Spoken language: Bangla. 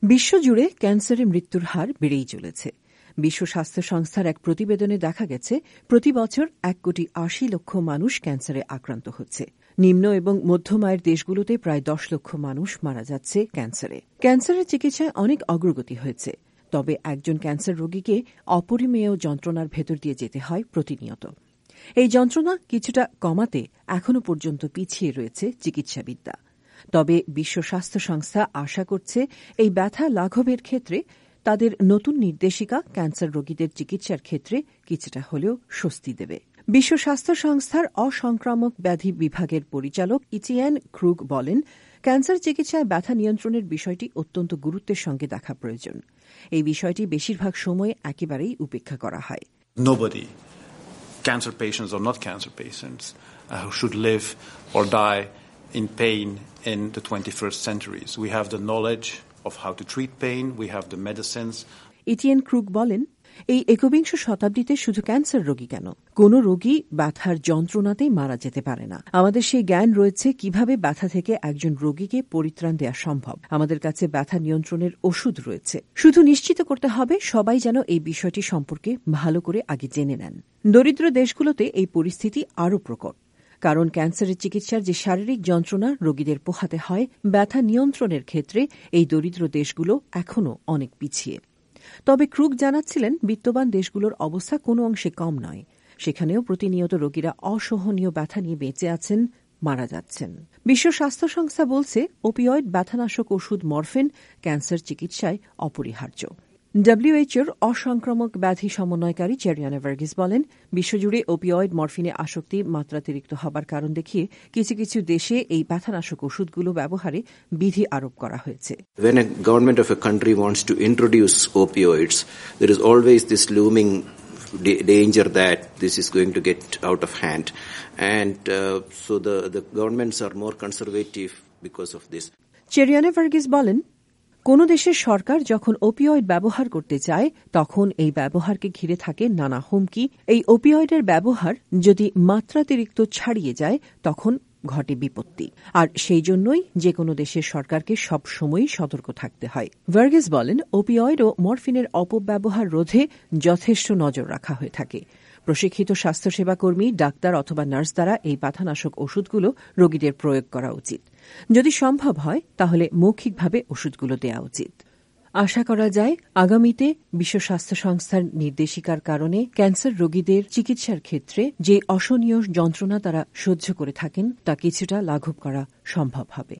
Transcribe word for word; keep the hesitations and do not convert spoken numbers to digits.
বিশ্বজুড়ে ক্যান্সারে মৃত্যুর হার বেড়েই চলেছে। বিশ্ব স্বাস্থ্য সংস্থার এক প্রতিবেদনে দেখা গেছে প্রতি বছর এক কোটি আশি লক্ষ মানুষ ক্যান্সারে আক্রান্ত হচ্ছে। নিম্ন এবং মধ্যম আয়ের দেশগুলোতে প্রায় দশ লক্ষ মানুষ মারা যাচ্ছে ক্যান্সারে। ক্যান্সারের চিকিৎসায় অনেক অগ্রগতি হয়েছে, তবে একজন ক্যান্সার রোগীকে অপরিমেয় যন্ত্রণার ভেতর দিয়ে যেতে হয় প্রতিনিয়ত। এই যন্ত্রণা কিছুটা কমাতে এখনও পর্যন্ত পিছিয়ে রয়েছে চিকিৎসাবিদ্যা। তবে বিশ্ব স্বাস্থ্য সংস্থা আশা করছে এই ব্যথা লাঘবের ক্ষেত্রে তাদের নতুন নির্দেশিকা ক্যান্সার রোগীদের চিকিৎসার ক্ষেত্রে কিছুটা হলেও স্বস্তি দেবে। বিশ্ব স্বাস্থ্য সংস্থার অসংক্রামক ব্যাধি বিভাগের পরিচালক ইটিয়েন ক্রুগ বলেন, ক্যান্সার চিকিৎসায় ব্যথা নিয়ন্ত্রণের বিষয়টি অত্যন্ত গুরুত্বের সঙ্গে দেখা প্রয়োজন। এই বিষয়টি বেশিরভাগ সময় একেবারেই উপেক্ষা করা হয়। Nobody, cancer patients or not cancer patients, uh, who should live or die in pain in the twenty-first centuries. We have the knowledge of how to treat pain, we have the medicines. ইটিয়েন ক্রুগ বলেন, এই একবিংশ শতাব্দীতে শুধু ক্যান্সার রোগী কেন, কোনো রোগী ব্যথার যন্ত্রণাতেই মারা যেতে পারে না। আমাদের সেই জ্ঞান রয়েছে কিভাবে ব্যথা থেকে একজন রোগীকে পরিত্রাণ দেওয়া সম্ভব। আমাদের কাছে ব্যথা নিয়ন্ত্রণের ওষুধ রয়েছে। শুধু নিশ্চিত করতে হবে সবাই যেন এই বিষয়টি সম্পর্কে ভালো করে আগে জেনে নেন। দরিদ্র দেশগুলোতে এই পরিস্থিতি আরও প্রকট, কারণ ক্যান্সারের চিকিৎসার যে শারীরিক যন্ত্রণা রোগীদের পোহাতে হয়, ব্যথা নিয়ন্ত্রণের ক্ষেত্রে এই দরিদ্র দেশগুলো এখনও অনেক পিছিয়ে। তবে ক্রুগ জানাচ্ছিলেন, বিত্তবান দেশগুলোর অবস্থা কোনো অংশে কম নয়। সেখানেও প্রতিনিয়ত রোগীরা অসহনীয় ব্যথা নিয়ে বেঁচে আছেন, মারা যাচ্ছেন। বিশ্ব স্বাস্থ্য সংস্থা বলছে, ওপিওয়েড ব্যথানাশক ওষুধ মরফিন ক্যান্সার চিকিৎসায় অপরিহার্য। ডব্লিউএইচওর অসংক্রামক ব্যাধি সমন্বয়কারী চেরিয়ানা ভার্গিস বলেন, বিশ্বজুড়ে ওপিওয়েড মরফিনে আসক্তি মাত্রাতিরিক্ত হবার কারণ দেখিয়ে কিছু কিছু দেশে এই ব্যথানাশক ওষুধগুলো ব্যবহারে বিধি আরোপ করা হয়েছে। When a government of a country wants to introduce opioids, there is always this looming danger that this is going to get out of hand, and uh, so the the governments are more conservative because of this. চেরিয়ানা Verghese বলেন, কোন দেশের সরকার যখন ওপিওয়েড ব্যবহার করতে চায় তখন এই ব্যবহারকে ঘিরে থাকে নানা হুমকি। এই ওপিওয়েডের ব্যবহার যদি মাত্রাতিরিক্ত ছাড়িয়ে যায় তখন ঘটে বিপত্তি, আর সেই জন্যই যে কোনো দেশের সরকারকে সব সময়ই সতর্ক থাকতে হয়। ভার্গিস বলেন, ওপিওয়েড ও মরফিনের অপব্যবহার রোধে যথেষ্ট নজর রাখা হয়ে থাকে। প্রশিক্ষিত স্বাস্থ্যসেবা কর্মী, ডাক্তার অথবা নার্স দ্বারা এই ব্যথানাশক ওষুধগুলো রোগীদের প্রয়োগ করা উচিত। যদি সম্ভব হয় তাহলে মৌখিকভাবে ওষুধগুলো দেওয়া উচিত। আশা করা যায় আগামীতে বিশ্ব স্বাস্থ্য সংস্থার নির্দেশিকার কারণে ক্যান্সার রোগীদের চিকিৎসার ক্ষেত্রে যে অসহনীয় যন্ত্রণা তারা সহ্য করে থাকেন তা কিছুটা লাঘব করা সম্ভব হবে।